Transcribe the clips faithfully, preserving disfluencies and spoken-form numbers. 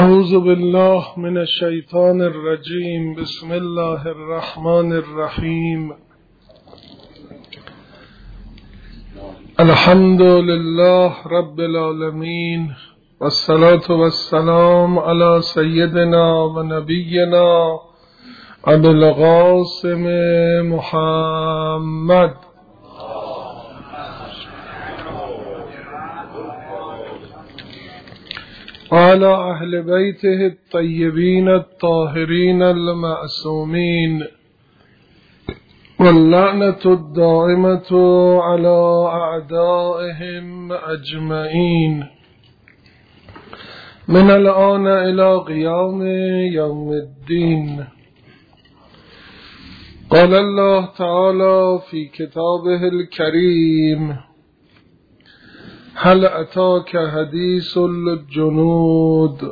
اعوذ بالله من الشیطان الرجیم. بسم الله الرحمن الرحیم. الحمد لله رب العالمین والصلاة والسلام علی سیدنا و نبینا ابی القاسم محمد وعلى أهل بيته الطيبين الطاهرين المعصومين واللعنة الدائمة على أعدائهم أجمعين من الآن إلى قيام يوم الدين. قال الله تعالى في كتابه الكريم: هل أتاك حديث الجنود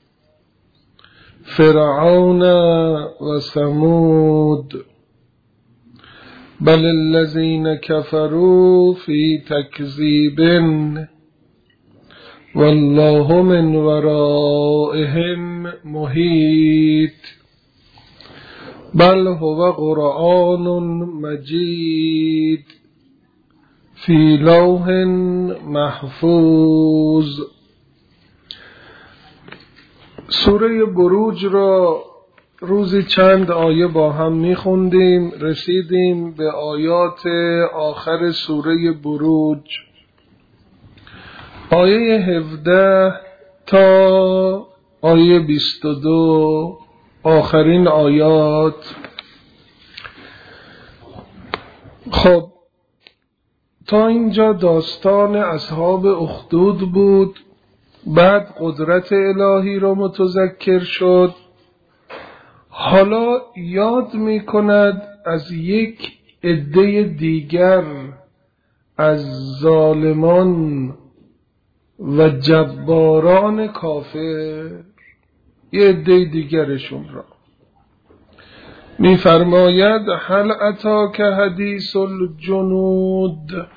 فرعون وثمود بل الذين كفروا في تكذيب والله من ورائهم محيط بل هو قرآن مجيد فی لوح محفوظ. سوره بروج را روزی چند آیه با هم میخوندیم. رسیدیم به آیات آخر سوره بروج، آیه هفده تا آیه بیست و دو، آخرین آیات. خب تا اینجا داستان اصحاب اخدود بود. بعد قدرت الهی را متذکر شد. حالا یاد می کند از یک عده دیگر از ظالمان و جباران کافر، یه عده دیگرشون را می فرماید: هل اتاک حدیث الجنود.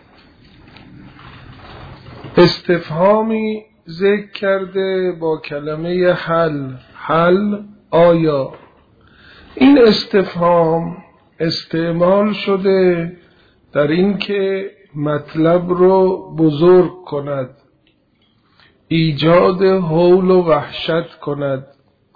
استفهامی ذکر کرده با کلمه هل. هل آیا. این استفهام استعمال شده در این که مطلب رو بزرگ کند، ایجاد هول و وحشت کند.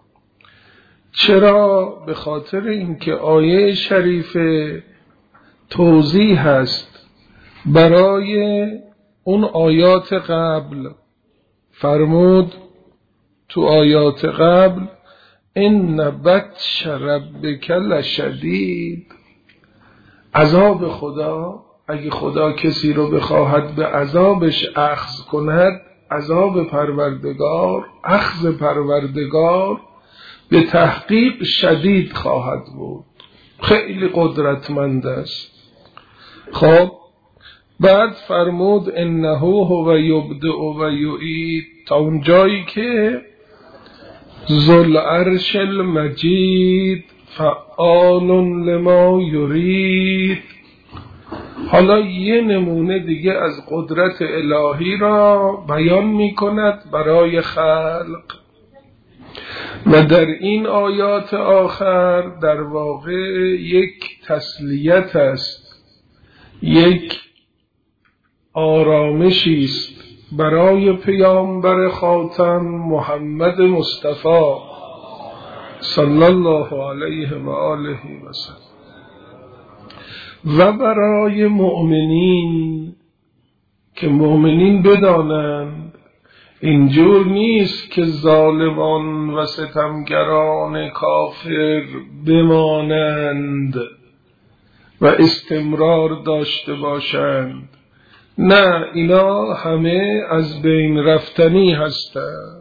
چرا؟ به خاطر اینکه آیه شریفه توضیح هست برای اون آیات قبل. فرمود تو آیات قبل: ان بطش ربک لشدید. عذاب خدا، اگه خدا کسی رو بخواهد به عذابش اخذ کند، عذاب پروردگار، اخذ پروردگار به تحقیق شدید خواهد بود، خیلی قدرتمند است. خب بعد فرمود انه هو یبدئ و یعید، تا اون جایی که ذوالعرش المجید فعال لما یرید. حالا یه نمونه دیگه از قدرت الهی را بیان می کند برای خلق. و در این آیات آخر در واقع یک تسلیت است، یک آرامشی است برای پیامبر خاتم محمد مصطفی صلی الله علیه و آله و سلم و برای مؤمنین که مؤمنین بدانند اینجور نیست که ظالمان و ستمگران کافر بمانند و استمرار داشته باشند. نه، اینا همه از بین رفتنی هستند.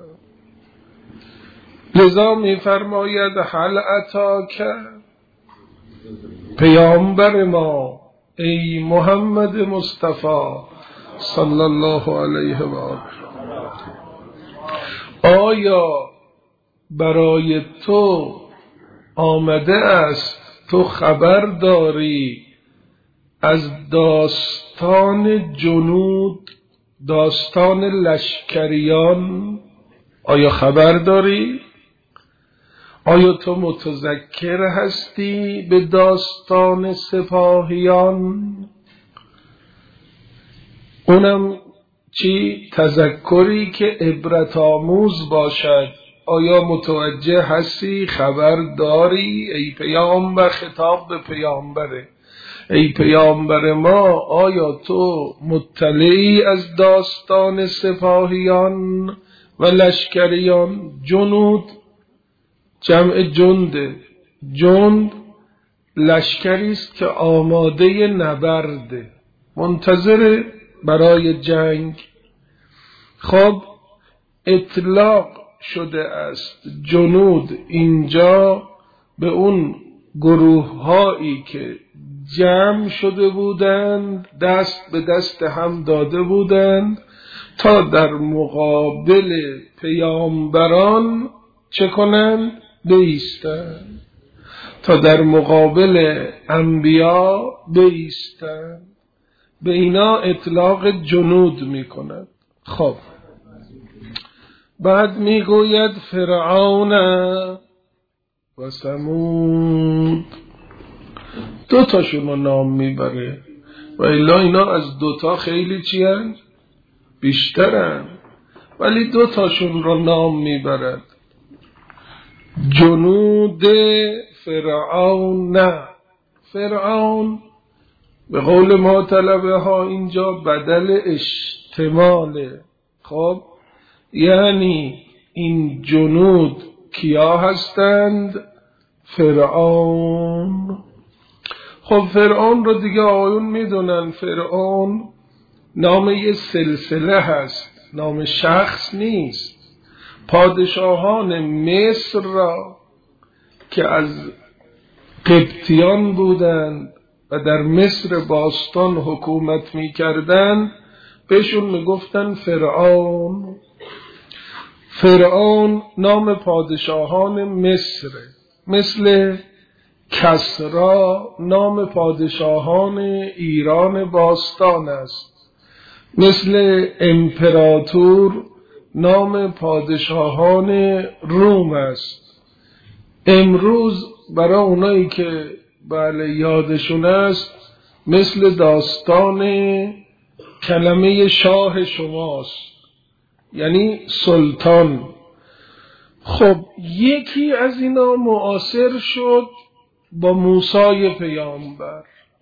لذا می فرماید: هل اتاک، پیامبر ما، ای محمد مصطفی صلی الله علیه و آله، آیا برای تو آمده است، تو خبر داری از داستان جنود، داستان لشکریان، آیا خبر داری؟ آیا تو متذکر هستی به داستان سپاهیان؟ اونم چی؟ تذکری که عبرت آموز باشد. آیا متوجه هستی؟ خبر داری؟ ای پیامبر، خطاب به پیامبره، ای پیامبر ما، آیا تو مطلعی از داستان سپاهیان و لشکریان؟ جنود جمع جنده. جند لشکری است که آماده نبرده، منتظر برای جنگ. خب اطلاق شده است جنود اینجا به اون گروه هایی که جمع شده بودند، دست به دست هم داده بودند تا در مقابل پیامبران چه کنند؟ بایستند، تا در مقابل انبیا بایستند. به اینا اطلاق جنود می کند. خب بعد می گوید فرعون و ثمود، دو تاشون رو نام می بره و الا اینا از دوتا خیلی چی هن؟ بیشترن، ولی دو تاشون رو نام می برد. جنود فرعون. نه، فرعون به قول ما طلبه ها اینجا بدل اشتماله. خب یعنی این جنود کیا هستند؟ فرعون. خب فرعون رو دیگه آیون میدونن، فرعون نام یه سلسله هست، نام شخص نیست. پادشاهان مصر را که از قبطیان بودند و در مصر باستان حکومت می کردن بهشون می گفتن فرعون. فرعون نام پادشاهان مصر، مثل کسرا نام پادشاهان ایران باستان است، مثل امپراتور نام پادشاهان روم است. امروز برای اونایی که بله یادشون است مثل داستان کلمه شاه شماست، یعنی سلطان. خب یکی از اینا معاصر شد با موسی پیامبر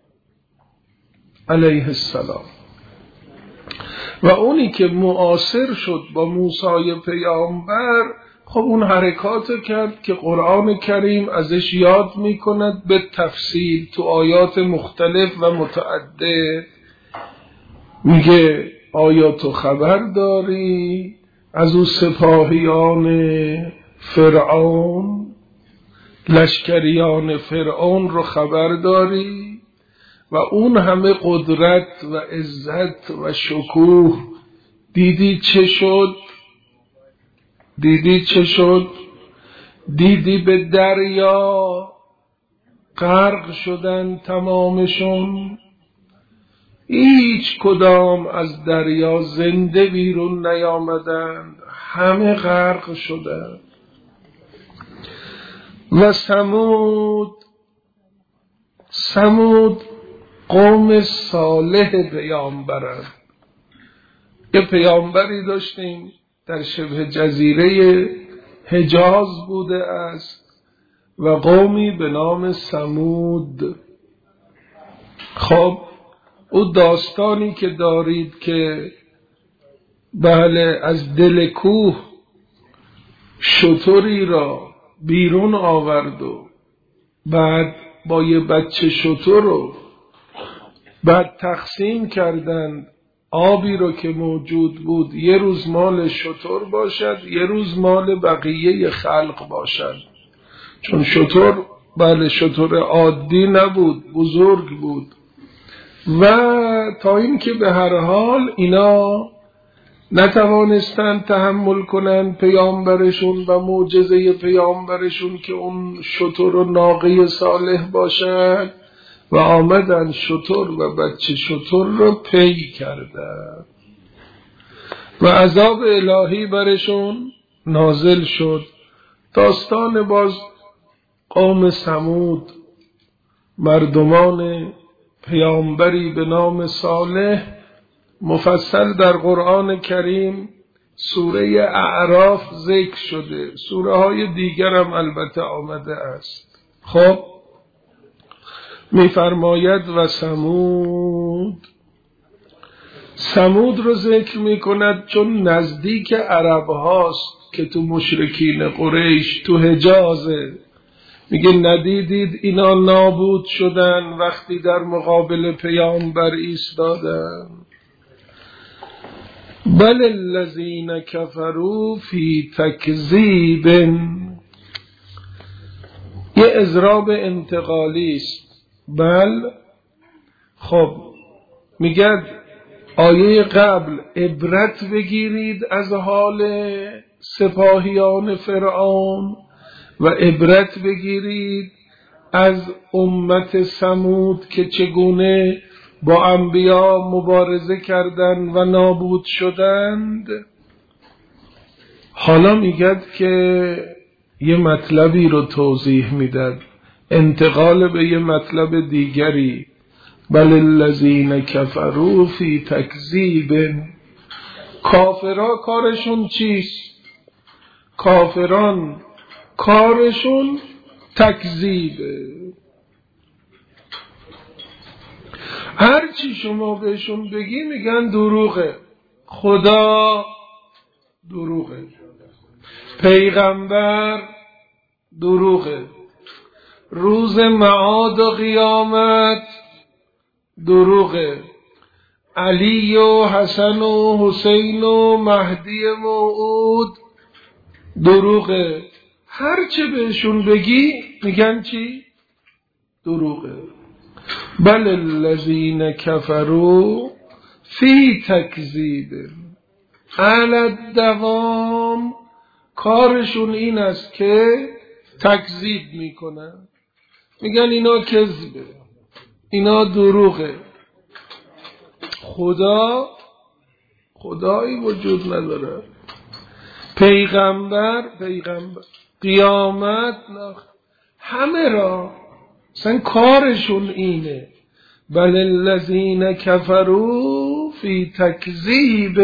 علیه السلام و اونی که معاصر شد با موسی پیامبر خب اون حرکات کرد که قرآن کریم ازش یاد می کند به تفصیل تو آیات مختلف و متعدد. میگه آیا تو خبر داری از او سپاهیان فرعون، لشکریان فرعون رو خبر داری؟ و اون همه قدرت و عزت و شکوه دیدی چه شد؟ دیدی چه شد؟ دیدی به دریا غرق شدن تمامشون، هیچ کدام از دریا زنده بیرون نیامدند، همه غرق شدند. و ثمود، ثمود قوم صالح پیامبرند. یه پیامبری داشتیم در شبه جزیره حجاز بوده است و قومی به نام ثمود. خب او داستانی که دارید که بله از دل کوه شتری را بیرون آورد و بعد با یه بچه شتر رو بعد تقسیم کردند، آبی رو که موجود بود یه روز مال شتر باشد، یه روز مال بقیه خلق باشد، چون شتر بله شتر عادی نبود، بزرگ بود. و تا این که به هر حال اینا نتوانستند تحمل کنند پیامبرشون و معجزه پیامبرشون که اون شتر و ناقه صالح باشد و آمدن شتر و بچه شتر رو پی کردن و عذاب الهی برشون نازل شد. داستان باز قوم ثمود، مردمان پیامبری به نام صالح، مفصل در قرآن کریم سوره اعراف ذکر شده. سوره های دیگر هم البته آمده است. خب میفرماید و ثمود، ثمود رو ذکر میکند چون نزدیک عرب هاست که تو مشرکین قریش تو حجازه. میگه ندیدید اینا نابود شدن وقتی در مقابل پیامبر ایستادن؟ بل الذین کفروا فی تکذیب. یه اضراب انتقالی است. بل، خب میگه آیه قبل عبرت بگیرید از حال سپاهیان فرعون و عبرت بگیرید از امت ثمود که چگونه با انبیا مبارزه کردند و نابود شدند. حالا میگه که یه مطلبی رو توضیح میداد، انتقال به یه مطلب دیگری. بل الذین کفروا فی تکذیب. کافرها کارشون چیست؟ کافران کارشون تکذیبه. هر چی شما بهشون بگی میگن دروغه. خدا دروغه، پیغمبر دروغه، روز معاد و قیامت دروغه، علی و حسن و حسین و مهدی موعود دروغه. هر چه بهشون بگی میگن چی؟ دروغه. بل الذین کفروا فی تکذیب. علی الدوام کارشون این است که تکذیب میکنن، میگن اینا کذبه، اینا دروغه. خدا خدایی وجود نداره، پیغمبر پیغمبر قیامت نه، همه را اصلا کارشون اینه. بل الذین کفروا فی تکذیب.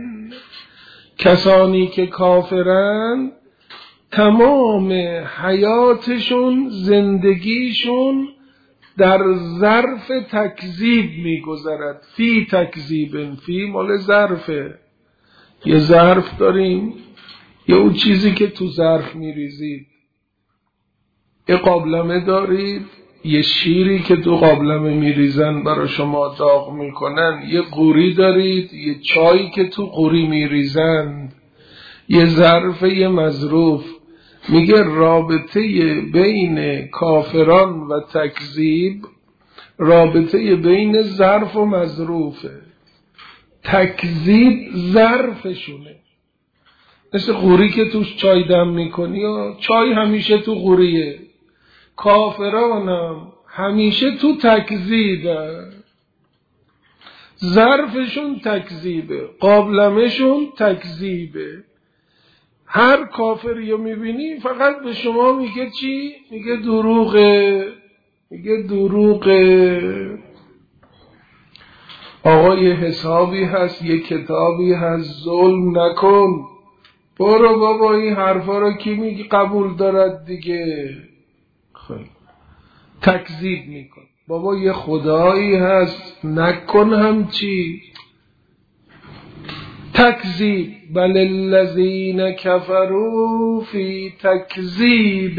کسانی که کافرن تمام حیاتشون، زندگیشون در ظرف تکذیب میگذرد. فی تکذیب، فی مال ظرفه. یه ظرف داریم، یه اون چیزی که تو ظرف میریزید. یه قابلمه دارید، یه شیری که تو قابلمه میریزن برای شما داغ میکنن. یه قوری دارید، یه چایی که تو قوری میریزن. یه ظرف، یه مظروف. میگه رابطه بین کافران و تکذیب رابطه بین ظرف و مظروفه. تکذیب ظرفشونه، مثل قوری که توش چای دم میکنی و چای همیشه تو قوریه. کافرانم همیشه تو تکذیبه، ظرفشون تکذیبه، قابلمهشون تکذیبه. هر کافری رو میبینی فقط به شما میگه چی؟ میگه دروغه، میگه دروغه. آقا یه حسابی هست، یه کتابی هست، ظلم نکن. برو بابا، این حرفا رو کی میگی قبول دارد دیگه؟ خب تکذیب میکن. بابا یه خدایی هست، نکن همچی. تکذیب. بل الذین کفروا فی تکذیب.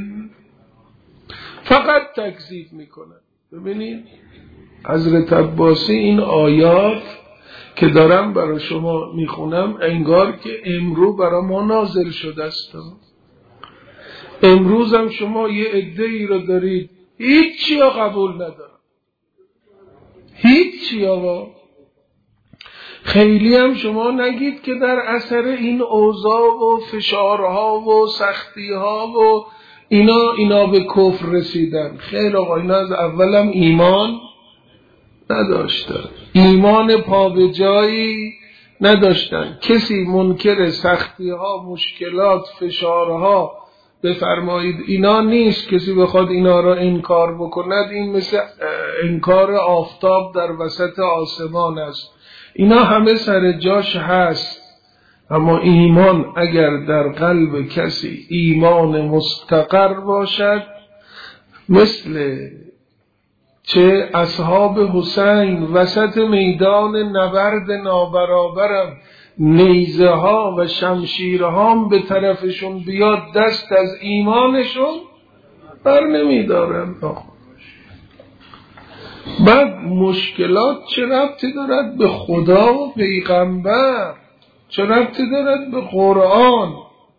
فقط تکذیب میکنن. ببینید حضرت عباسی این آیات که دارم برای شما میخونم انگار که امرو برای ما نازل شده است. امروز هم شما یه عده‌ای رو دارید هیچی رو قبول ندارن، هیچی آقا. خیلی هم شما نگید که در اثر این اوضاع و فشارها و سختیها و اینا اینا به کفر رسیدن. خیلی آقا، اینا از اولم ایمان نداشتن، ایمان پا به جایی نداشتن. کسی منکر سختی ها، مشکلات، فشارها بفرمایید اینا نیست. کسی بخواد اینا را انکار بکند این مثل انکار آفتاب در وسط آسمان است. اینا همه سر جاش هست، اما ایمان اگر در قلب کسی ایمان مستقر باشد، مثل چه اصحاب حسین وسط میدان نبرد نابرابرم نیزه ها و شمشیرها به طرفشون بیاد، دست از ایمانشون بر نمیدارن. بعد مشکلات چه ربطی دارد به خدا و پیغمبر؟ چه ربطی دارد به قرآن؟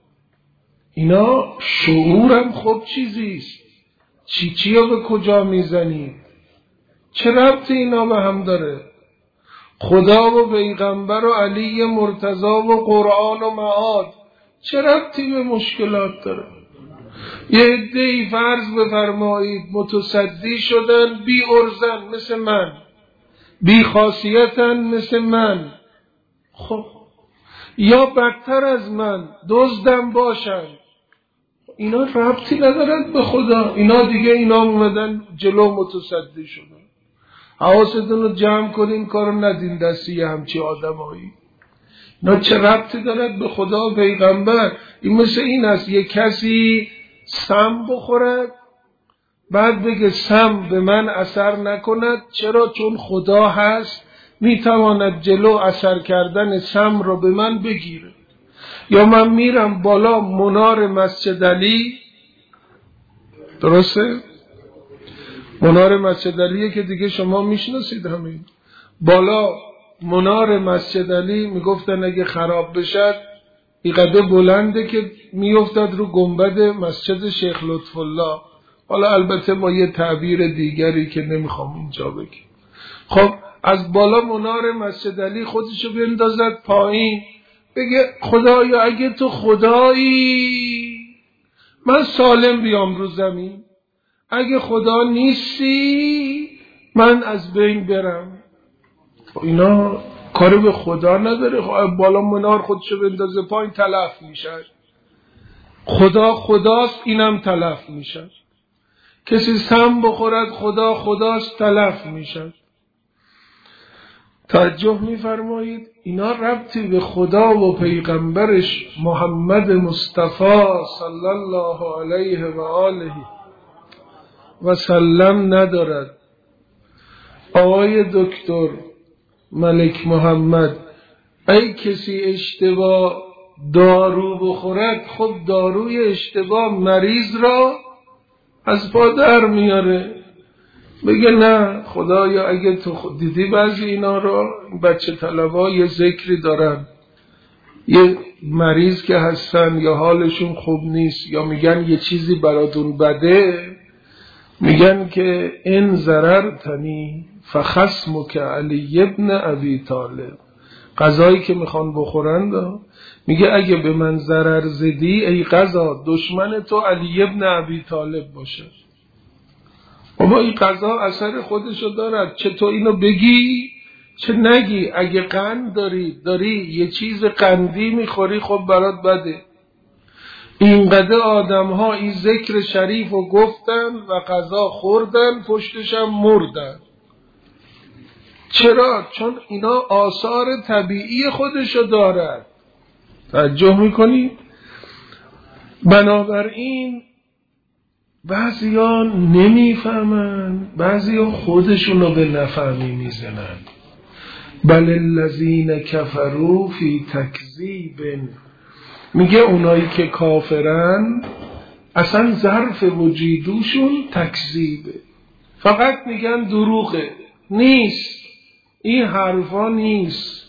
اینا شعورم خب چیزیست. چی چی رو به کجا میزنید؟ چه ربطی اینا به هم داره؟ خدا و پیغمبر و علی مرتضی و قرآن و معاد چه ربطی به مشکلات داره؟ یه عده‌ای فرض بفرمایید متصدی شدن، بی ارزن مثل من، بی خاصیتن مثل من، خب یا بدتر از من دزدم باشن، اینا ربطی ندارد به خدا. اینا دیگه اینا اومدن جلو متصدی شدن. حواستون رو جمع کنین، کارو ندین دستی همچی آدم هایی. اینا چه ربطی دارد به خدا و پیغمبر؟ این مثل این است یک کسی سم بخورد بعد بگه سم به من اثر نکند. چرا؟ چون خدا هست میتواند جلو اثر کردن سم رو به من بگیره. یا من میرم بالا منار مسجد علی، درسته؟ منار مسجد علیه که دیگه شما میشناسید همین. بالا منار مسجد علی میگفتن اگه خراب بشد اینقدر بلنده که میافتد رو گنبد مسجد شیخ لطف الله. حالا البته با یه تعبیر دیگری که نمیخوام اینجا بگم. خب از بالا منار مسجد علی خودشو بندازد پایین، بگه خدایا اگه تو خدایی من سالم بیام رو زمین، اگه خدا نیستی من از بین برم. اینا کاری به خدا نداره. خب بالا منار خودشو بندازه پایین تلف میشه. خدا خداست اینم تلف میشه. کسی سم بخورد خدا خداست تلف میشه. توجه میفرمایید؟ اینا ربطی به خدا و پیغمبرش محمد مصطفی صلی الله علیه و آله و سلم ندارد. آقای دکتر ملک محمد، ای کسی اشتباه دارو بخورد، خب داروی اشتباه مریض را از پا در میاره. بگه نه خدایا اگه تو خود دیدی بعضی اینا رو، بچه طلبا یه ذکری دارن، یه مریض که هستن یا حالشون خوب نیست یا میگن یه چیزی براتون بده، میگن که ان ضررتنی فخصمک علی ابن ابی طالب. غذایی که میخوان بخورند میگه اگه به من ضرر زدی ای غذا دشمن تو علی ابن ابی طالب باشه. اما این قضا اثر خودشو دارد، چه تو اینو بگی چه نگی. اگه قند داری داری یه چیز قندی میخوری، خب برات بده. اینقدر آدم ها این ذکر شریف رو گفتن و قضا خوردن پشتشم مردن. چرا؟ چون اینا آثار طبیعی خودشو دارد. توجه میکنی؟ بنابراین بعضی ها نمیفهمن، بعضی ها خودشونو به نفهمی میزنن. بل الذین کفروا فی تکذیب، میگه اونایی که کافرن اصلا ظرف وجودشون تکذیبه، فقط میگن دروغه، نیست، این حرفا نیست.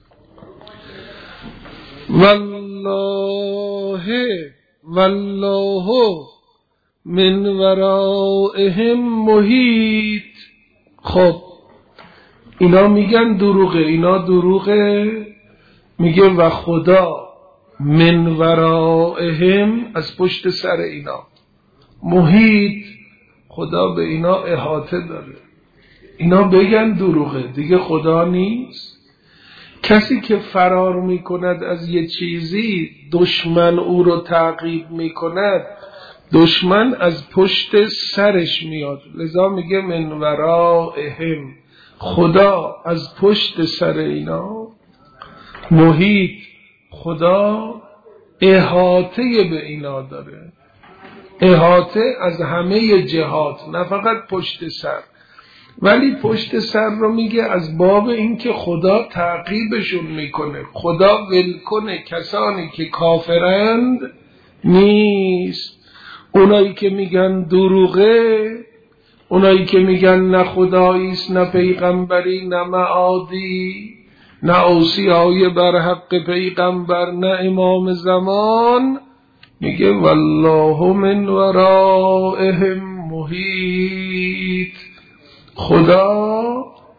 والله والله من ورائهم محیط. خب اینا میگن دروغه، اینا دروغه. میگه و خدا من ورائهم از پشت سر اینا، محیط، خدا به اینا احاطه داره. اینا بگن دروغه دیگه خدا نیست. کسی که فرار میکند از یه چیزی دشمن او رو تعقیب میکند، دشمن از پشت سرش میاد. لذا میگه من ورائهم، خدا از پشت سر اینا محیط، خدا احاطه به اینا داره، احاطه از همه جهات، نه فقط پشت سر. ولی پشت سر رو میگه از باب این که خدا تعقیبشون میکنه. خدا ولکنه کسانی که کافرند نیست. اونایی که میگن دروغه، اونایی که میگن نه خداییست نه پیغمبری نه معادی نه اوصیای بر حق پیغمبر نه امام زمان، میگه والله من ورائهم محیط. خدا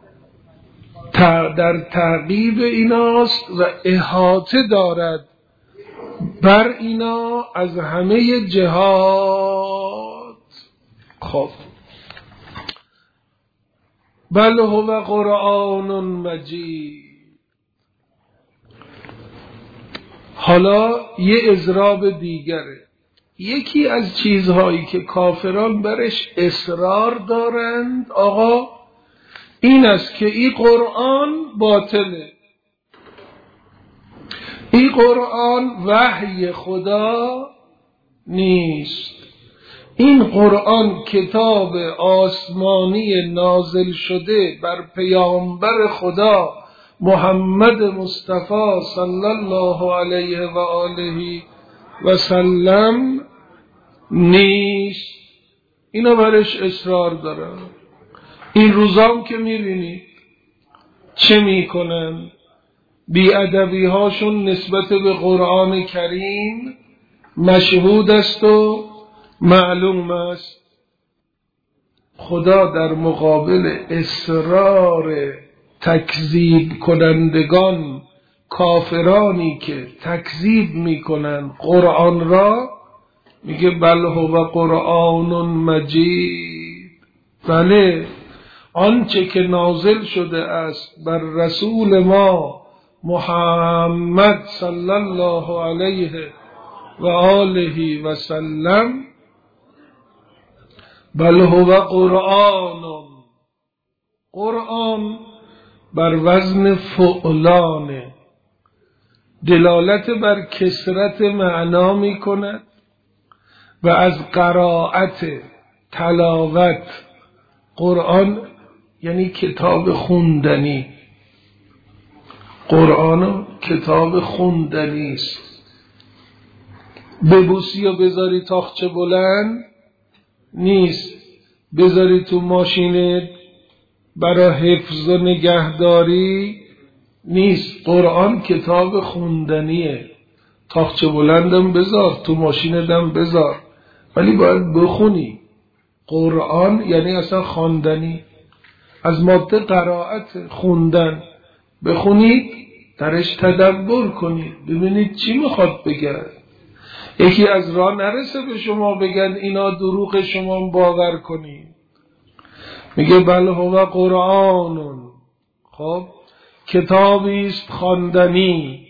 در تعقیب ایناست و احاطه دارد بر اینا از همه جهات. خب بل هو قرآن مجید. حالا یه اضراب دیگره. یکی از چیزهایی که کافران برش اصرار دارند آقا این است که این قرآن باطله، این قرآن وحی خدا نیست، این قرآن کتاب آسمانی نازل شده بر پیامبر خدا محمد مصطفی صلی الله علیه و آله و سلم نیست. اینا برش اصرار دارن. این روزام که میبینید چه میکنن؟ بی‌ادبی هاشون نسبت به قرآن کریم مشهود است و معلوم است. خدا در مقابل اصرار تکذیب کنندگان، کافرانی که تکذیب میکنن قرآن را، میگه بل هو قرآن مجید. بله آنچه که نازل شده است بر رسول ما محمد صلی الله علیه و آله و سلم، بل هو قرآن، قرآن بر وزن فعلانه، دلالت بر کثرت معنا می کند و از قرائت، تلاوت. قرآن یعنی کتاب خوندنی، قرآن کتاب خوندنی است. ببوسی و بذاری تاخچه بلند نیست، بذاری تو ماشینت برای حفظ و نگهداری نیست. قرآن کتاب خوندنیه. تاخچه بلندم بذار، تو ماشینتم بذار، ولی باید بخونی. قرآن یعنی اصلا خواندنی، از ماده قرائت، خوندن. بخونید درش تدبر کنید، ببینید چی میخواد بگن. یکی از راه نرسه به شما بگن اینا دروغ، شما باور کنید. میگه بل هو قرآن، خب کتابی است خواندنی،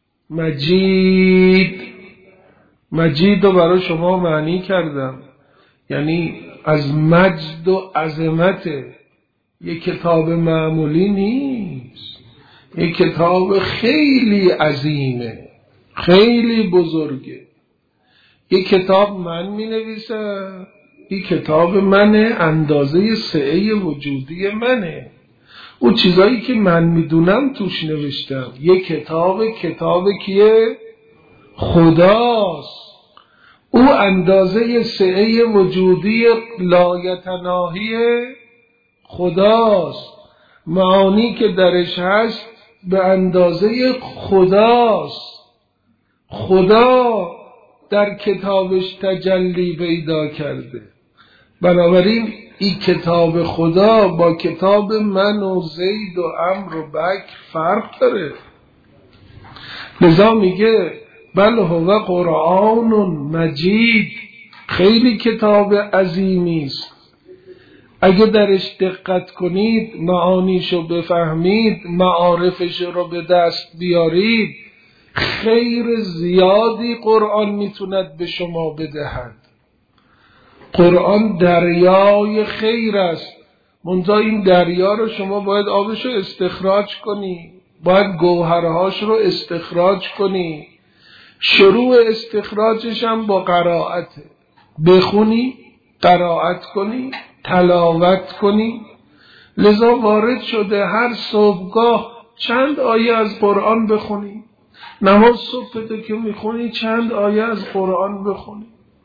مجید. مجید رو برای شما معنی کردم، یعنی از مجد و عظمت. یک کتاب معمولی نیست، یک کتاب خیلی عظیمه، خیلی بزرگه. یک کتاب من می نویسم، این کتاب منه، اندازه سعه وجودی منه. اون چیزایی که من میدونم توش نوشتم. یک کتاب، کتاب کیه؟ خداست. او اندازه سعه وجودی لایتناهی خداست. معانی که درش هست به اندازه خداست. خدا در کتابش تجلی پیدا کرده. بنابراین این کتاب خدا با کتاب من و زید و عمر و بکر فرق داره. لذا میگه بل هو قرآن مجید، خیلی کتاب عظیمی است. اگه درش دقت کنید، معانیشو بفهمید، معارفش رو به دست بیارید، خیر زیادی قرآن میتوند به شما بدهد. قرآن دریای خیر است، منتها این دریا رو شما باید آبش رو استخراج کنی، باید گوهرهاش رو استخراج کنی. شروع استخراجش هم با قرائته، بخونی، قرائت کنی، تلاوت کنی. لذا وارد شده هر صبحگاه چند آیه از قرآن بخونی، نماز صبح تو که میخونی چند آیه از قرآن بخونی.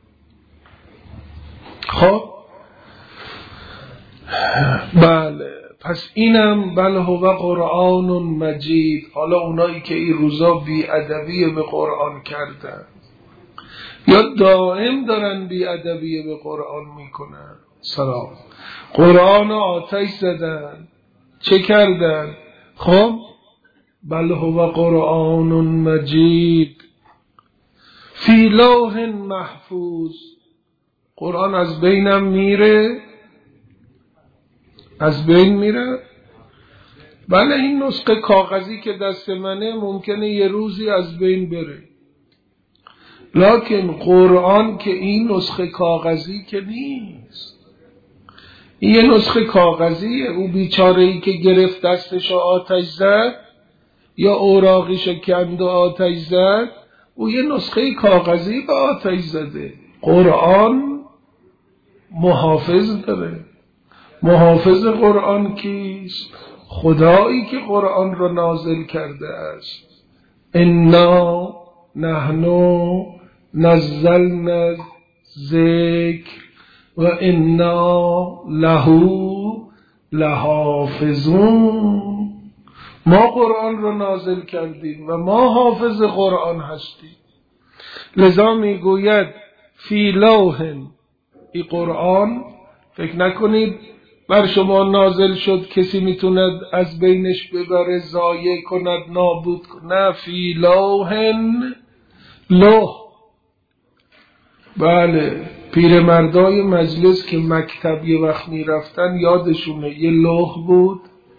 خب بله، پس اینم بل هو قرآن مجید. حالا اونایی که این روزا بی ادبی به قرآن کردن یا دائم دارن بی ادبی به قرآن میکنن، سلام، قرآن آتش زدن، چه کردن؟ خب بل هو قرآن مجید فی لوح محفوظ. قرآن از بینم میره، از بین میره. بله، این نسخه کاغذی که دست منه ممکنه یه روزی از بین بره، لکن قرآن که این نسخه کاغذی که نیست، این یه نسخه کاغذیه. او بیچاره‌ای که گرفت دستشو آتش زد یا اوراقیشو کند و آتش زد، او یه نسخه کاغذی به آتش زده. قرآن محافظ داره. محافظ قرآن کیست؟ خدایی که قرآن را نازل کرده است. انا نحن نزلنا ذکر و انا له لحافظون. ما قرآن را نازل کردیم و ما حافظ قرآن هستیم. لذا میگوید فی لوح، این قرآن فکر نکنید بر شما نازل شد کسی میتوند از بینش ببره، ضایع کند، نابود کند. نه، فی لوح، لوح. بله، پیرمردای مجلس که مکتب یه وقت میرفتن یادشونه یه لوح بود،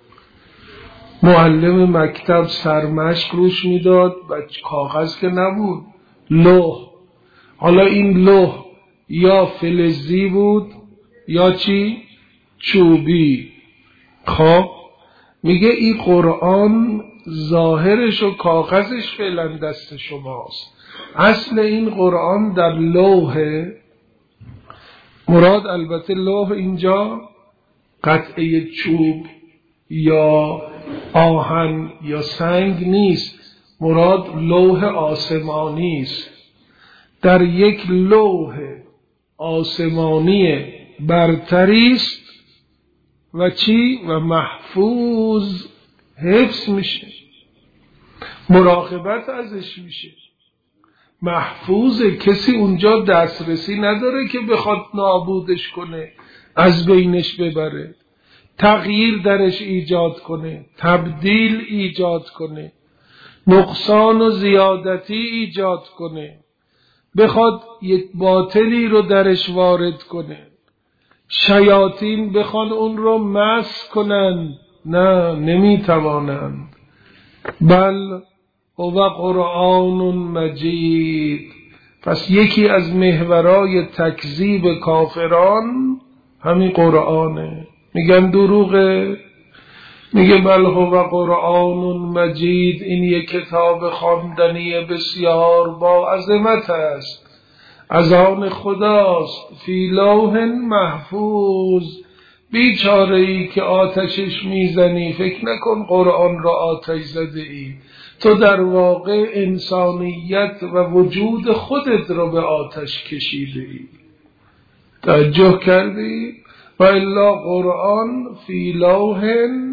معلم مکتب سرمشق روش میداد و کاغذ که نبود، لوح. حالا این لوح یا فلزی بود یا چی؟ چوبی. خب میگه این قرآن ظاهرش و کاغذش فعلا دست شماست، اصل این قرآن در لوح. مراد البته لوح اینجا قطعه چوب یا آهن یا سنگ نیست، مراد لوح آسمانی است. در یک لوح آسمانی برتری است و چی؟ و محفوظ، حفظ میشه، مراقبت ازش میشه، محفوظه. کسی اونجا دسترسی نداره که بخواد نابودش کنه، از بینش ببره، تغییر درش ایجاد کنه، تبدیل ایجاد کنه، نقصان و زیادتی ایجاد کنه، بخواد یک باطلی رو درش وارد کنه، شیاطین بخوان اون رو مس کنن، نه، نمیتوانند. بل هو قرآن مجید. پس یکی از محورای تکذیب کافران همین قرآنه. میگن دروغه، میگه بل هو قرآن مجید، این یک کتاب خواندنی بسیار با عظمت است، از آن خداست، فی لوح محفوظ. بیچاره‌ای که آتشش میزنی، فکر نکن قرآن را آتش زده ای، تو در واقع انسانیت و وجود خودت را به آتش کشیده ای. توجه کردی؟ و الا قرآن فی لوح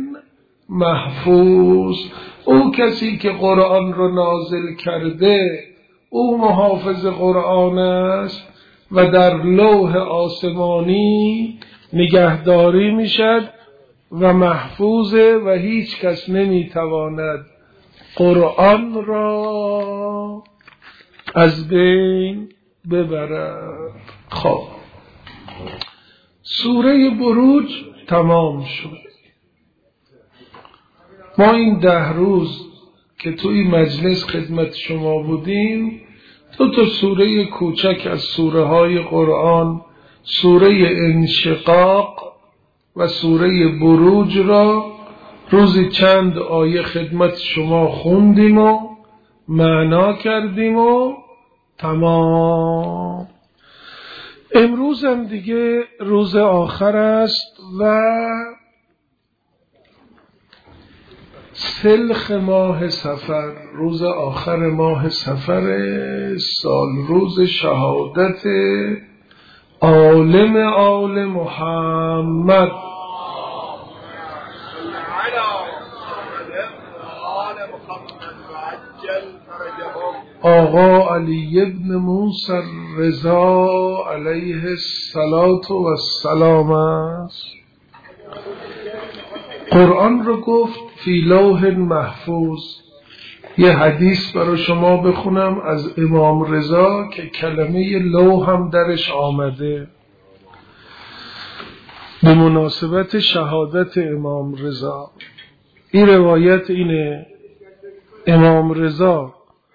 محفوظ. او کسی که قرآن را نازل کرده او محافظ قرآن است و در لوح آسمانی نگهداری میشد و محفوظه و هیچ کس نمیتواند قرآن را از بین ببرد. خب سوره بروج تمام شد. ما این ده روز که توی مجلس خدمت شما بودیم دو تا سوره کوچک از سوره های قرآن، سوره انشقاق و سوره بروج را روزی چند آیه خدمت شما خوندیم و معنا کردیم و تمام. امروز هم دیگه روز آخر است و سلخ ماه صفر، روز آخر ماه صفر سال، روز شهادت عالم آل محمد آقا علی ابن موسی الرضا علیه الصلاة و السلام است. قرآن رو گفت فی لوح محفوظ. یه حدیث برای شما بخونم از امام رضا که کلمه لوح هم درش آمده به مناسبت شهادت امام رضا. این روایت اینه، امام رضا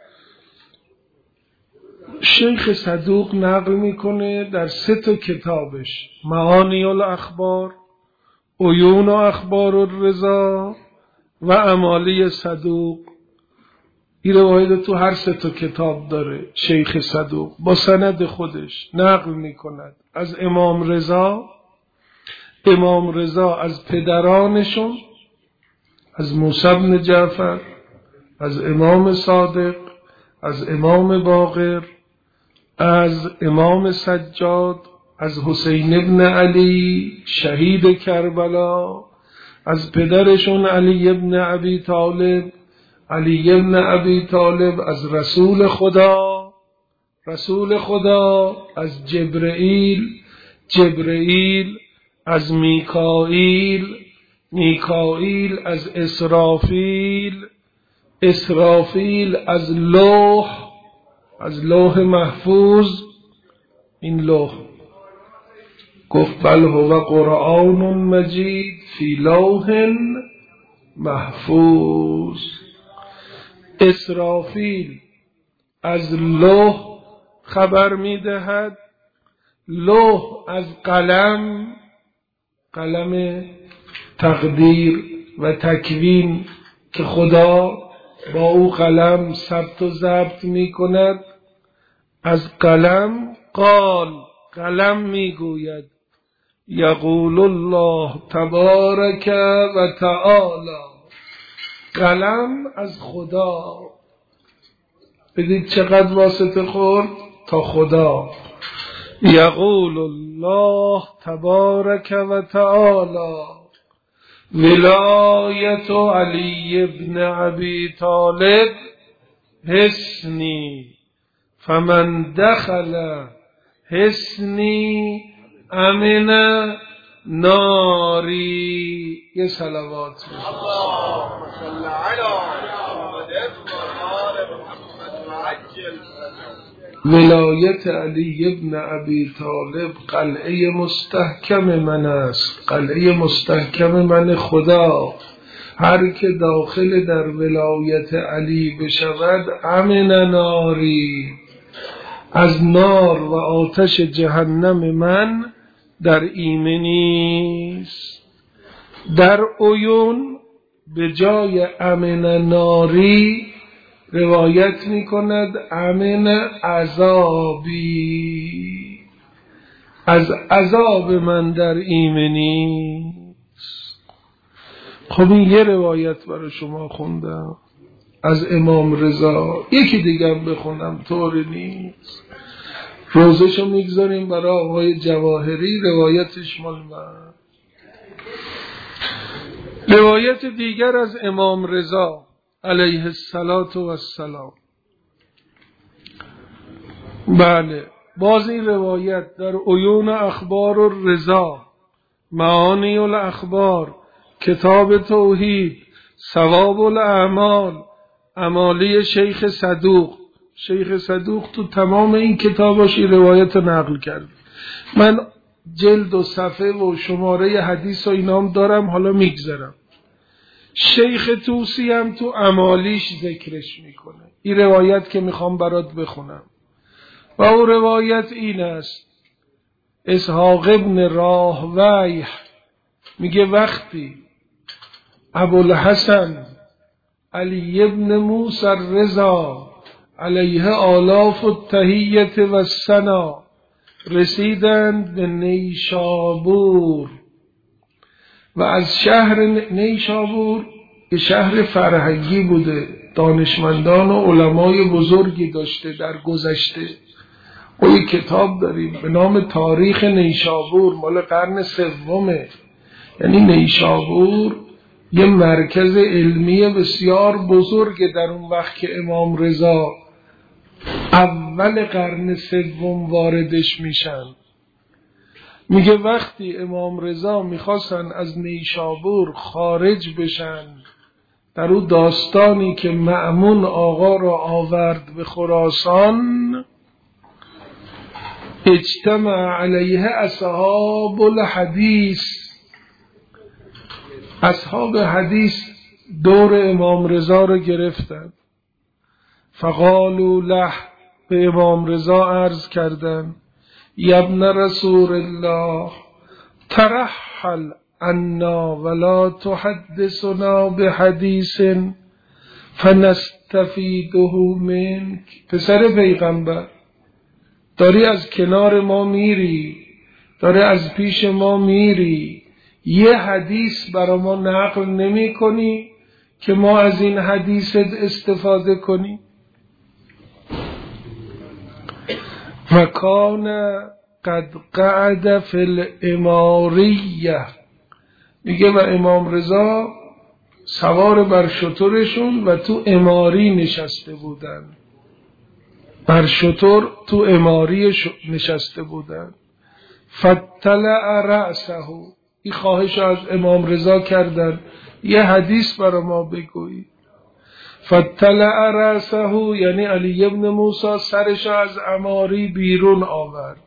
شیخ صدوق نقل میکنه در سه تا کتابش، معانی الاخبار، عیون و اخبار الرضا و امالی صدوق. این روایت تو هر سه تا کتاب داره. شیخ صدوق با سند خودش نقل میکند از امام رضا. امام رضا از پدرانشون، از موسی بن جعفر، از امام صادق، از امام باقر، از امام سجاد، از حسین ابن علی شهید کربلا، از پدرشون علی ابن ابی طالب، علی ابن ابی طالب از رسول خدا، رسول خدا از جبرئیل، جبرئیل از میکائیل، میکائیل از اسرافیل، اسرافیل از لوح، از لوح محفوظ. این لوح گفت بل هو قرآن مجید فی لوح محفوظ. اسرافیل از لوح خبر میدهد، لوح از قلم، قلم تقدیر و تکوین که خدا با او قلم ثبت و ضبط می کند. از قلم قال، قلم می گوید یقول الله تبارک و تعالی. قلم از خدا، بدید چقدر واسطه خورد تا خدا. یقول الله تبارک و تعالی ولایت علی ابن ابی طالب حصنی فمن دخل حصنی امن ناری. یه صلوات اللهم صل علی محمد و آل محمد وعجل. ولایت علی ابن ابی طالب قلعه مستحکم من است، قلعه مستحکم من خدا. هر که داخل در ولایت علی بشود امن ناری، از نار و آتش جهنم من در ایمنی است. در عیون به جای امن ناری روایت می کند امن عذابی، از عذاب من در ایمنی. خب این یه روایت برای شما خوندم از امام رضا. یکی دیگه هم بخونم طوری نیست. روزشو میگذاریم برای آقای جواهری، روایتش مال من. روایت دیگر از امام رضا علیه الصلاة و السلام. بله، باز این روایت در عیون اخبار الرضا، معانی الاخبار، کتاب توحید، ثواب الاعمال، امالی شیخ صدوق. شیخ صدوق تو تمام این کتاباش این روایت نقل کرد. من جلد و صفحه و شماره حدیث و اینام دارم، حالا میگذرم. شیخ توسی هم تو امالیش ذکرش میکنه. این روایت که میخوام برات بخونم و او روایت این است: اسحاق ابن راهویه میگه وقتی ابوالحسن علی ابن موسی الرضا علیه آلاف التحیت و الثنا رسیدند به نیشابور و از شهر نیشابور که شهر فرهنگی بوده، دانشمندان و علمای بزرگی داشته در گذشته. ما یک کتاب داریم به نام تاریخ نیشابور، مال قرن سومه. یعنی نیشابور یه مرکز علمی بسیار بزرگه در اون وقت که امام رضا اول قرن سوم واردش میشن. میگه وقتی امام رضا میخواستن از نیشابور خارج بشن، در اون داستانی که مأمون آقا را آورد به خراسان، اجتمع علیه اصحاب الحدیث، اصحاب حدیث دور امام رضا را گرفتند. فقالوا له، به امام رضا عرض کردند: یا ابن رسول الله ترحل عنا ولا تحدثنا بحدیث فنستفیده منک. پسر پیغمبر، داری از کنار ما میری، داری از پیش ما میری، یه حدیث برای ما نقل نمی کنی که ما از این حدیثت استفاده کنی؟ و کان قد قعد فی الاماریه، میگه و امام رضا سوار بر شترشون و تو اماری نشسته بودن، بر شتر تو اماری نشسته بودن. فطلع رأسه، این خواهش از امام رضا کردن یه حدیث برای ما بگویی. فطلع رأسه یعنی علی ابن موسی سرش از اماری بیرون آورد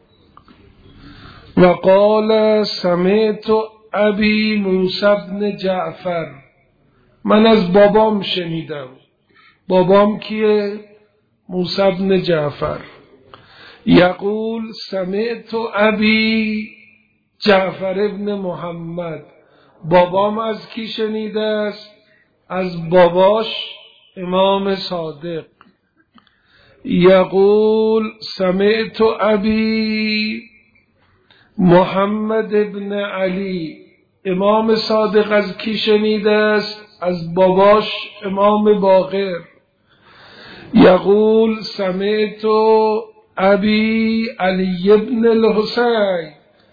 و قال سمعت ابی موسی بن جعفر، من از بابام شنیدم. بابام کیه؟ موسی بن جعفر. یقول سمعت ابی جعفر ابن محمد، بابام از کی شنیده است؟ از باباش امام صادق. یقول سمعت ابی محمد ابن علی، امام صادق از کی شنیده است؟ از باباش امام باقر. یقول سمعت ابی علی ابن الحسین،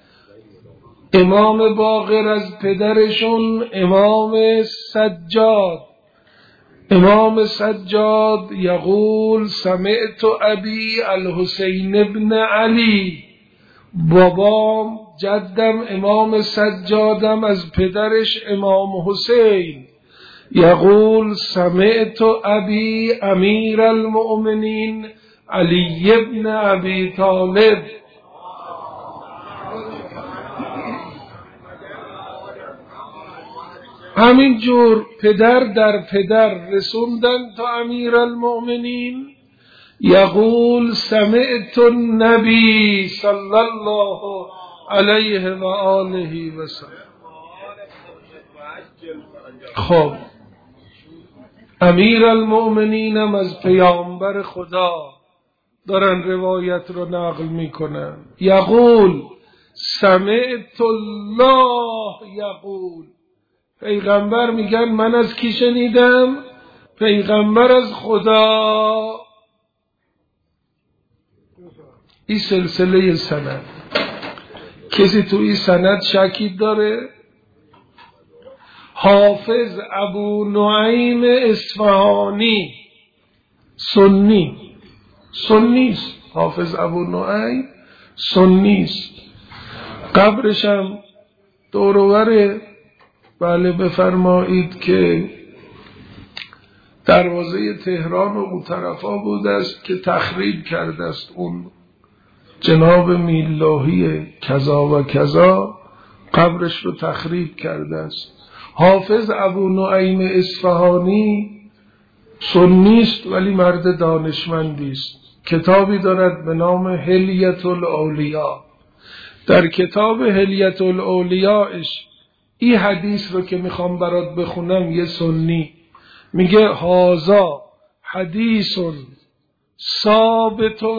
امام باقر از پدرشون امام سجاد. امام سجاد یقول سمعت ابی الحسین ابن علی، بابام جدم امام سجادم از پدرش امام حسین. یقول سمعت ابی امیر المؤمنین علی ابن ابی طالب. همین جور پدر در پدر رسوندن تا امیر المؤمنین. یقول سمعت النبی صلی الله علیه و آله و سلم. خب امیر المؤمنین هم از پیامبر خدا دارن روایت رو نقل میکنن. یقول سمعت الله یقول، پیغمبر میگن من از کی شنیدم؟ پیغمبر از خدا. این سلسله سند. کسی تو این سند شکی داره؟ حافظ ابو نعیم اصفهانی سنی سنیست. حافظ ابو نعیم سنیست. قبرش هم دوروبره. بله بفرمایید که دروازه تهران و اون طرفا بوده است که تخریب کرده است اون جناب میرلاهی کذا و کذا قبرش رو تخریب کرده است. حافظ ابو نعیم اصفهانی سنیست ولی مرد دانشمندی است. کتابی دارد به نام حلیة الاولیاء. در کتاب حلیة الاولیاءش این حدیث رو که میخوام برات بخونم، یه سنی میگه هازا حدیث ثابت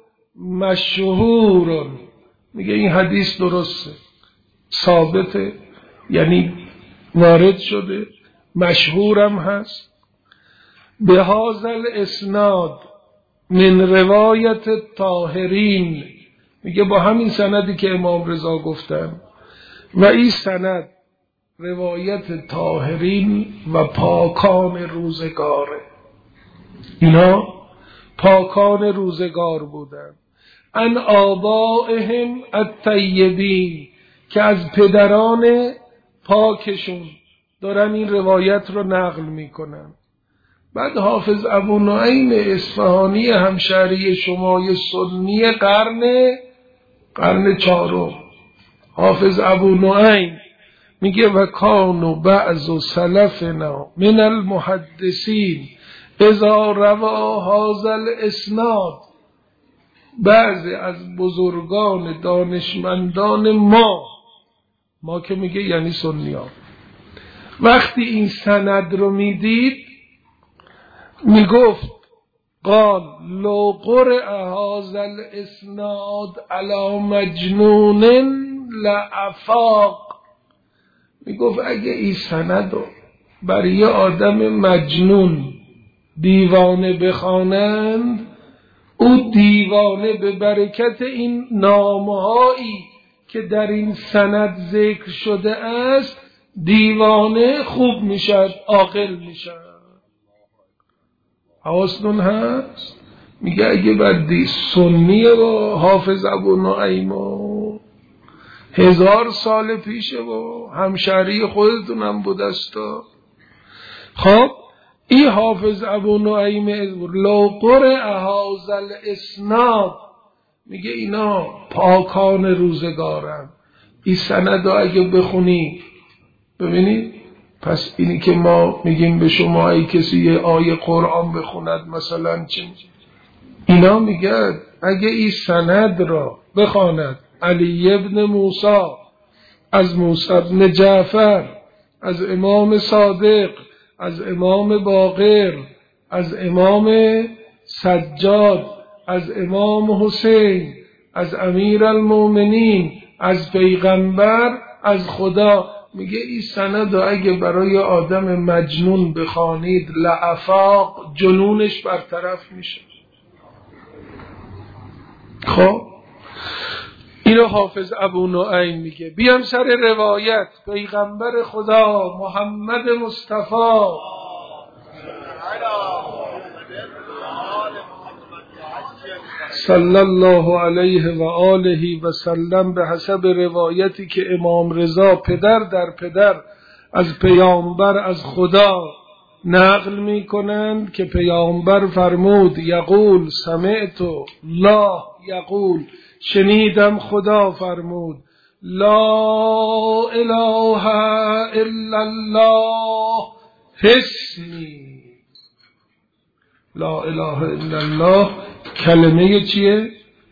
مشهور، میگه این حدیث درسته، ثابته یعنی وارد شده، مشهورم هست. به هازل اسناد من روایت طاهرین، میگه با همین سندی که امام رضا گفتن و این سند روایت طاهرین و پاکان روزگاره، اینا پاکان روزگار بودن. ان آبائهم الطیبین، که از پدران پاکشون دارن این روایت رو نقل میکنن. بعد حافظ ابو نعیم اصفهانی همشهری شمای سنی قرن قرن چهارم، حافظ ابو نعیم میگه و کانوا بعض سلفنا من المحدثین اذا روا هذا الاسناد، بعضی از بزرگان دانشمندان ما، ما که میگه یعنی سنیان، وقتی این سند رو میدید میگفت قال لو قرئ هذا الاسناد علی مجنون لافاق، میگفت اگه این سند رو برای یه آدم مجنون دیوانه بخوانند، او دیوانه به برکت این نامهایی که در این سند ذکر شده است دیوانه خوب میشد، عاقل میشد. حواستون هست؟ میگه اگه بعدی سنیه و حافظ ابو نعیم و هزار سال پیشه و همشهری خودتونم بودستا. خب این حافظ ابو نعیم لو قرئ هذا الاسناد، میگه اینا پاکان روزگارن. این سند رو اگه بخونی ببینید، پس اینی که ما میگیم به شما ای کسی یه آیه قرآن بخوند مثلا چه، اینا میگه اگه این سند را بخواند علی ابن موسی از موسی ابن جعفر، از امام صادق، از امام باقر، از امام سجاد، از امام حسین، از امیر المومنین، از پیغمبر، از خدا، میگه این سند اگه برای آدم مجنون بخوانید لافاق، جنونش برطرف میشه. خب اینو حافظ ابو نعیم میگه. بیام سر روایت. پیغمبر خدا محمد مصطفی صلی الله علیه و آله و سلم به حسب روایتی که امام رضا پدر در پدر از پیامبر از خدا نقل می کنند که پیامبر فرمود یقول سمعت الله یقول، شنیدم خدا فرمود لا اله الا الله حسنی. لا اله الا الله کلمه چیه؟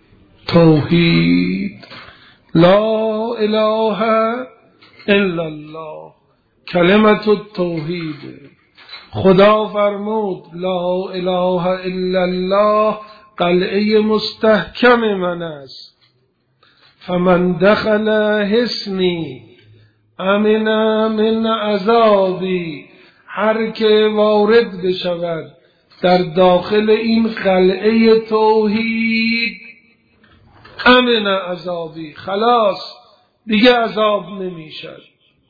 توحید. لا اله الا الله کلمت التوحید. خدا فرمود لا اله الا الله قلعه مستحکم من است، فمن دخل حصنی امن من عذابی، هر که وارد بشود در داخل این قلعه توحید، امن عذابی، خلاص دیگه عذاب نمیشد.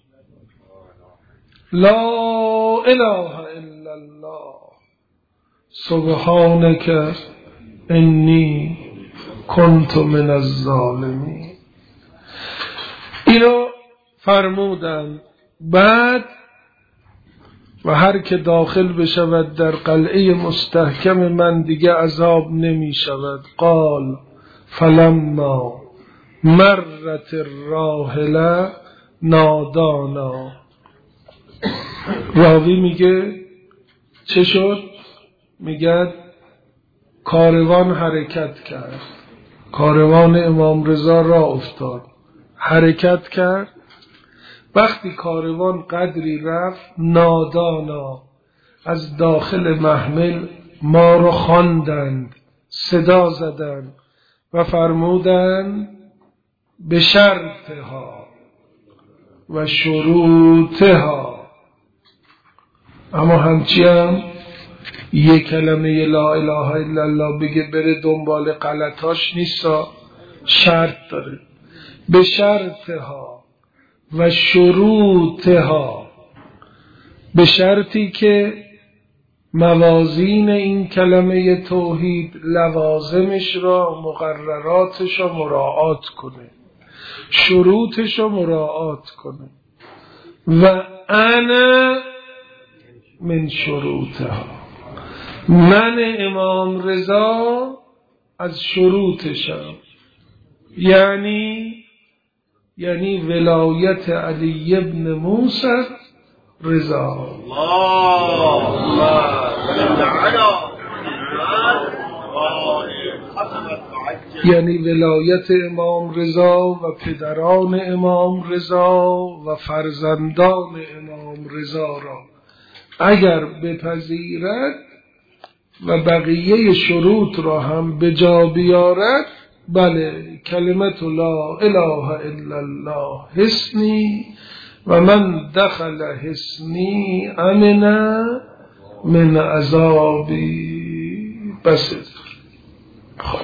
لا اله الا الله سبحانك انی کنت من الظالمین. اینو فرمودند. بعد و هر که داخل بشود در قلعه مستحکم من دیگه عذاب نمی شود. قال فلما مرت الراحله نادانا. راوی میگه چه شد؟ میگه کاروان حرکت کرد، کاروان امام رضا راه افتاد، حرکت کرد. وقتی کاروان قدری رفت، نادانا، از داخل محمل ما رو خواندند، صدا زدند و فرمودند به شرطها و شروطها. اما همچی هم یک کلمه لا اله الا الله بگه بره دنبال غلطاش نیستا، شرط داره. به شرطها و شروطها، به شرطی که موازین این کلمه توحید لوازمش را، مقرراتش را مراعات کنه، شروطش را مراعات کنه. و انا من شروطها، من امام رضا از شروطشم، یعنی یعنی ولایت علی ابن موسی رضا. یعنی ولایت امام رضا و پدران امام رضا و فرزندان امام رضا را اگر بپذیرد و بقیه شروط را هم به جا بیارد، بله، کلمت لا اله الا الله حسنی و من دخل حسنی امن من عذابی. بس خب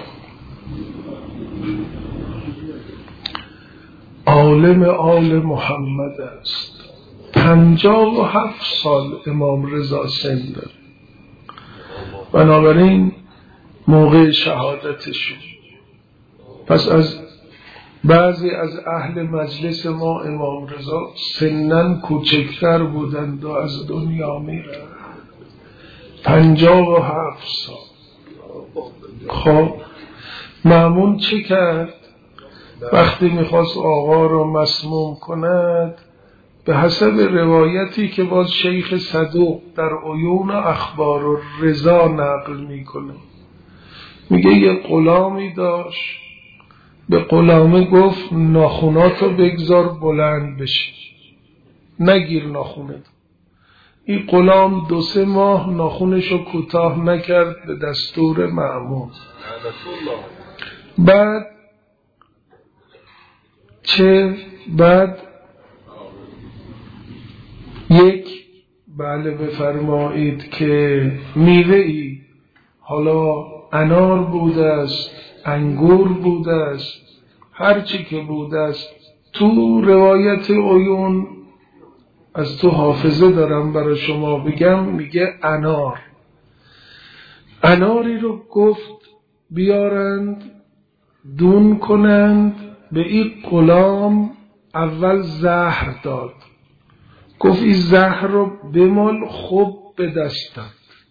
عالم آل محمد است، پنجاه و هفت سال امام رضا سن داره. بنابراین موقع شهادتشون، پس از بعضی از اهل مجلس ما امام رضا سنن کوچکتر بودند و از دنیا میرن. پنجاه و هفت سال. خب مأمون چه کرد؟ وقتی میخواست آقا رو مسموم کند، به حسب روایتی که باز شیخ صدوق در عیون اخبار و رضا نقل میکنه، میگه یه غلامی داشت، به غلامه گفت ناخوناتو بگذار بلند بشه، نگیر ناخونت. این غلام دو سه ماه ناخونشو کوتاه نکرد به دستور مأمون. بعد چه؟ بعد یک بله بفرمایید که میوه ای، حالا انار بوده است، انگور بوده است، هر چی که بوده است، تو روایت عیون از تو حافظه دارم برای شما بگم، میگه انار اناری رو گفت بیارند دون کنند. به این غلام اول زهر داد، گفت این زهر رو بمال خوب به دستم.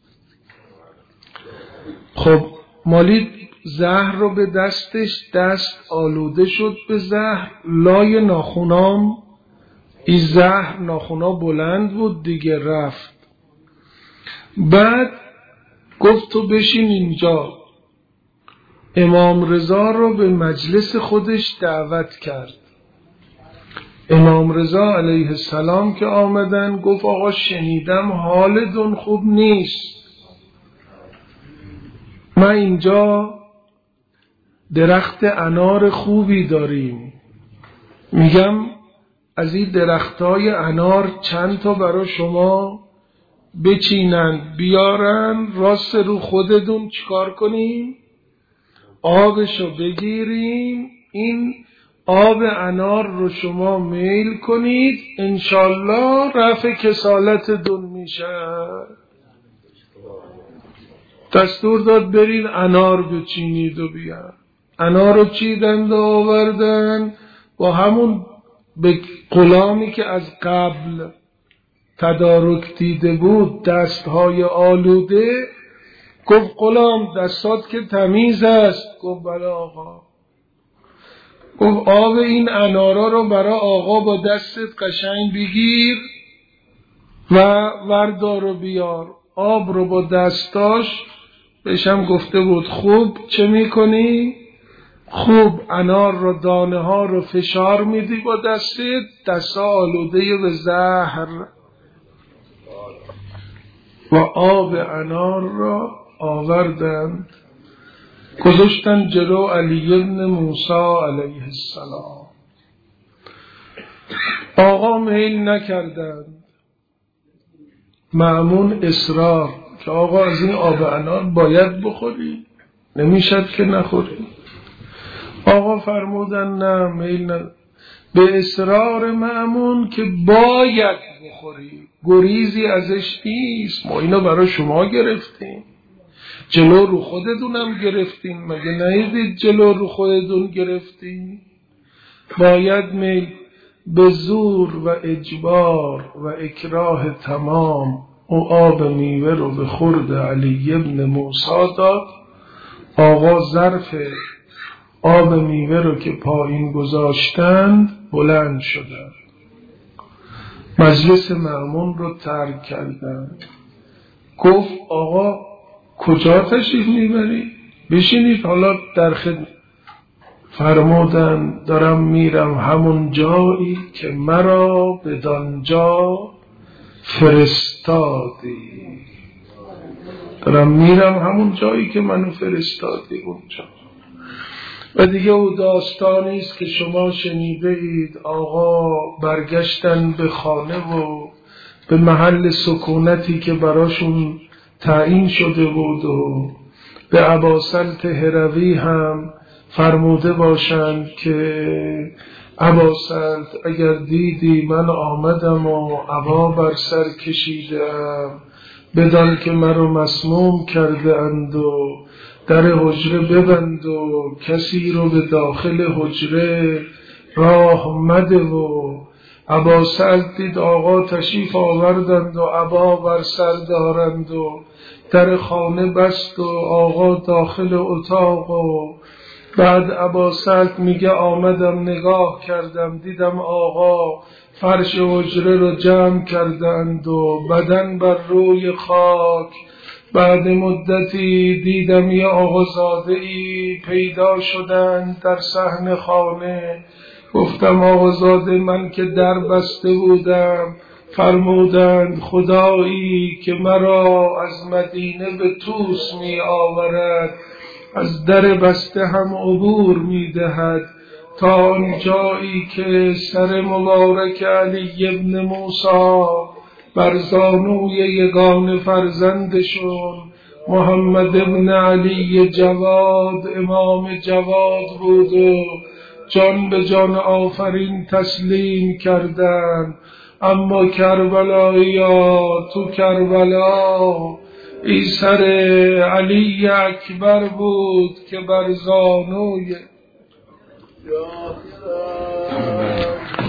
خب مالید زهر رو به دستش، دست آلوده شد به زهر، لای ناخونام این زهر، ناخونا بلند بود دیگه، رفت. بعد گفت تو بشین اینجا. امام رضا رو به مجلس خودش دعوت کرد. امام رضا علیه السلام که آمدن، گفت آقا شنیدم حالتون خوب نیست، ما اینجا درخت انار خوبی داریم، میگم از این درختای انار چند تا برای شما بچینن بیارن، راست رو خودتون چیکار کنیم؟ آبشو بگیریم، این آب انار رو شما میل کنید، انشالله رفع کسالت دون میشه. دستور داد برید انار بچینید و بیار. انار رو چیدند و آوردن، با همون به غلامی که از قبل تدارک دیده بود، دستهای آلوده، گفت غلام دستات که تمیز است؟ گفت بله آقا. گفت آب این انارا رو برای آقا با دستت قشنگ بگیر و وردار و بیار. آب رو با دستاش بهشم گفته بود خوب چه میکنی؟ خوب انار رو دانه ها رو فشار میدی با دستت، دستا آلوده به زهر، و آب انار را آوردند گذاشتن جلو علی ابن موسی علیه السلام. آقا میل نکردند. مأمون اصرار که آقا از این آب انار باید بخوری، نمیشد که نخوری. آقا فرمودن نه میل نه. به اصرار مأمون که باید بخوری، گریزی ازش نیست، ما اینو برای شما گرفتیم، جلو رو خودتونم گرفتیم، مگه ندیدید جلو رو خودتون گرفتیم؟ باید میل. به زور و اجبار و اکراه تمام او آب میوه رو به خورد علی ابن موسی داد. آقا ظرف آب میوه رو که پایین گذاشتند بلند شدند، مجلس مأمون رو ترک کردند. گفت آقا کجا تشریف میبری؟ بشینید حالا در خدمت. فرمودند دارم میرم همون جایی که مرا بدانجا فرستادی. دارم میرم همون جایی که منو فرستادی اونجا. و دیگه او داستانی است که شما شنیده اید. آقا برگشتن به خانه و به محل سکونتی که براشون تعیین شده بود و به اباسلط هروی هم فرموده باشند که اباسلط اگر دیدی من آمدم و عبا بر سر کشیدم، بدان که مرا مسموم کرده اند و در حجره ببند و کسی رو به داخل حجره راه مده. و اباسلط دید آقا تشریف آوردند و عبا بر سر دارند و در خانه بست و آقا داخل اتاق. و بعد اباسلط میگه آمدم نگاه کردم دیدم آقا فرش حجره رو جمع کردند و بدن بر روی خاک. بعد مدتی دیدم یه آقازاده‌ای پیدا شدند در صحن خانه. گفتم آقازاده من که در بسته بودم. فرمودند خدایی که مرا از مدینه به طوس می آورد از در بسته هم عبور می دهد تا آن جایی که سر مبارک علی ابن موسی بر زانوی یگان فرزندشون محمد ابن علی جواد امام جواد بود و جان به جان آفرین تسلیم کردند. اما کربلایی ها تو کربلا ای سر علی اکبر بود که بر زانوی